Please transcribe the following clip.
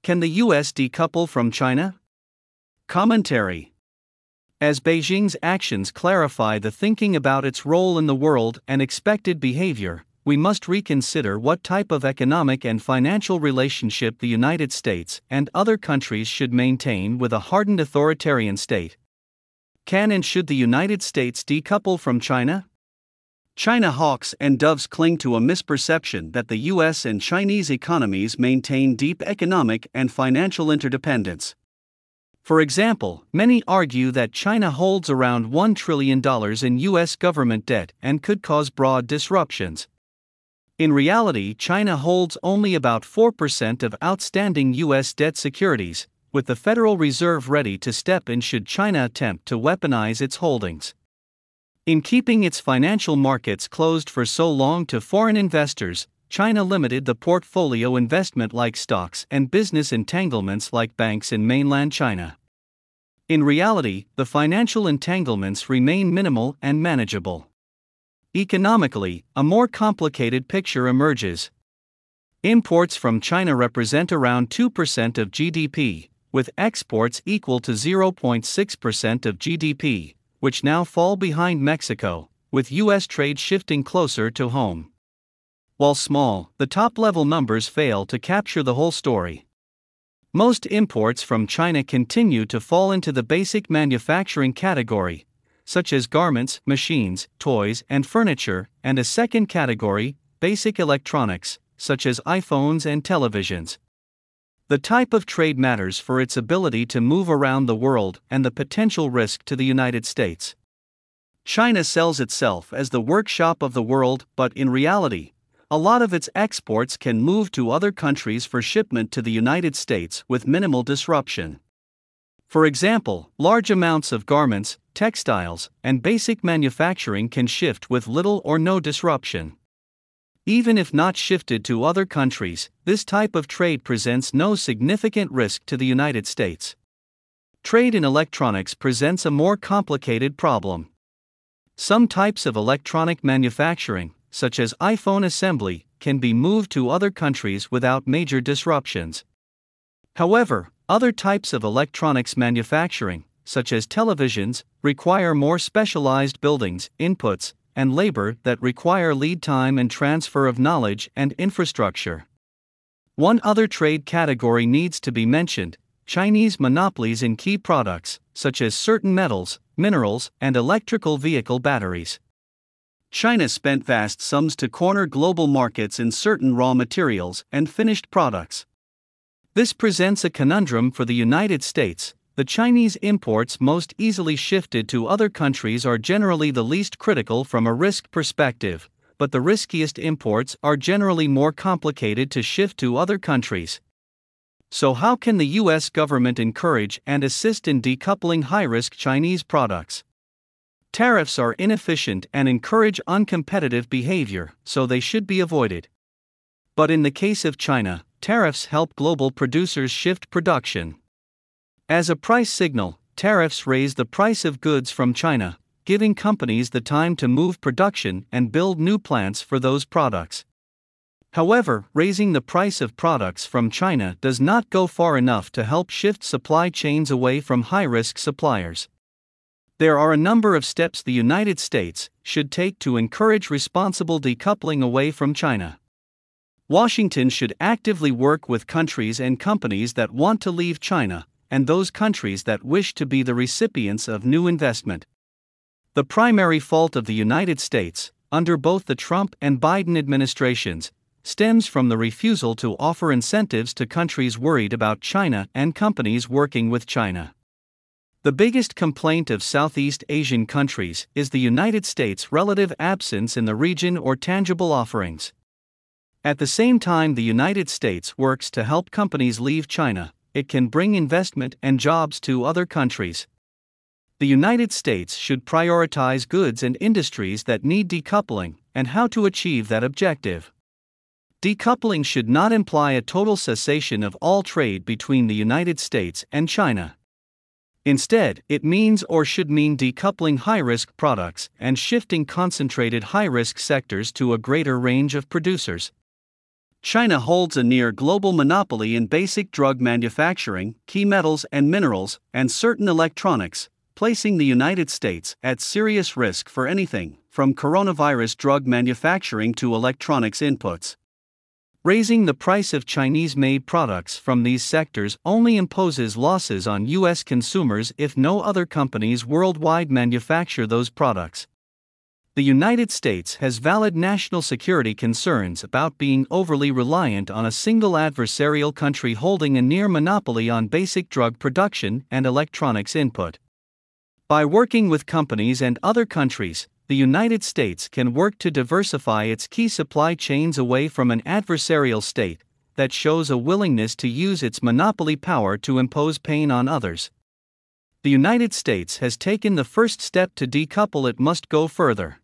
Can the US decouple from China? Commentary. As Beijing's actions clarify the thinking about its role in the world and expected behavior, we must reconsider what type of economic and financial relationship the United States and other countries should maintain with a hardened authoritarian state. Can and should the United States decouple from China? China hawks and doves cling to a misperception that the US and Chinese economies maintain deep economic and financial interdependence. For example, many argue that China holds around $1 trillion in US government debt and could cause broad disruptions. In reality, China holds only about 4% of outstanding US debt securities, with the Federal Reserve ready to step in should China attempt to weaponize its holdings. In keeping its financial markets closed for so long to foreign investors, China limited the portfolio investment like stocks and business entanglements like banks in mainland China. In reality, the financial entanglements remain minimal and manageable. Economically, a more complicated picture emerges. Imports from China represent around 2% of GDP, with exports equal to 0.6% of GDP, which now fall behind Mexico, with US trade shifting closer to home. While small, the top-level numbers fail to capture the whole story. Most imports from China continue to fall into the basic manufacturing category, such as garments, machines, toys, and furniture, and a second category, basic electronics, such as iPhones and televisions. The type of trade matters for its ability to move around the world and the potential risk to the United States. China sells itself as the workshop of the world, but in reality, a lot of its exports can move to other countries for shipment to the United States with minimal disruption. For example, large amounts of garments, textiles, and basic manufacturing can shift with little or no disruption. Even if not shifted to other countries, this type of trade presents no significant risk to the United States. Trade in electronics presents a more complicated problem. Some types of electronic manufacturing, such as iPhone assembly, can be moved to other countries without major disruptions. However, other types of electronics manufacturing, such as televisions, require more specialized buildings, inputs, and labor that require lead time and transfer of knowledge and infrastructure. One other trade category needs to be mentioned: Chinese monopolies in key products, such as certain metals, minerals, and electrical vehicle batteries. China spent vast sums to corner global markets in certain raw materials and finished products. This presents a conundrum for the United States. The Chinese imports most easily shifted to other countries are generally the least critical from a risk perspective, but the riskiest imports are generally more complicated to shift to other countries. So how can the US government encourage and assist in decoupling high-risk Chinese products? Tariffs are inefficient and encourage uncompetitive behavior, so they should be avoided. But in the case of China, tariffs help global producers shift production. As a price signal, tariffs raise the price of goods from China, giving companies the time to move production and build new plants for those products. However, raising the price of products from China does not go far enough to help shift supply chains away from high-risk suppliers. There are a number of steps the United States should take to encourage responsible decoupling away from China. Washington should actively work with countries and companies that want to leave China, and those countries that wish to be the recipients of new investment. The primary fault of the United States, under both the Trump and Biden administrations, stems from the refusal to offer incentives to countries worried about China and companies working with China. The biggest complaint of Southeast Asian countries is the United States' relative absence in the region or tangible offerings. At the same time the United States works to help companies leave China, it can bring investment and jobs to other countries. The United States should prioritize goods and industries that need decoupling, and how to achieve that objective. Decoupling should not imply a total cessation of all trade between the United States and China. Instead, it means or should mean decoupling high-risk products and shifting concentrated high-risk sectors to a greater range of producers. China holds a near global monopoly in basic drug manufacturing, key metals and minerals, and certain electronics, placing the United States at serious risk for anything from coronavirus drug manufacturing to electronics inputs. Raising the price of Chinese-made products from these sectors only imposes losses on U.S. consumers if no other companies worldwide manufacture those products. The United States has valid national security concerns about being overly reliant on a single adversarial country holding a near monopoly on basic drug production and electronics input. By working with companies and other countries, the United States can work to diversify its key supply chains away from an adversarial state that shows a willingness to use its monopoly power to impose pain on others. The United States has taken the first step to decouple. It must go further.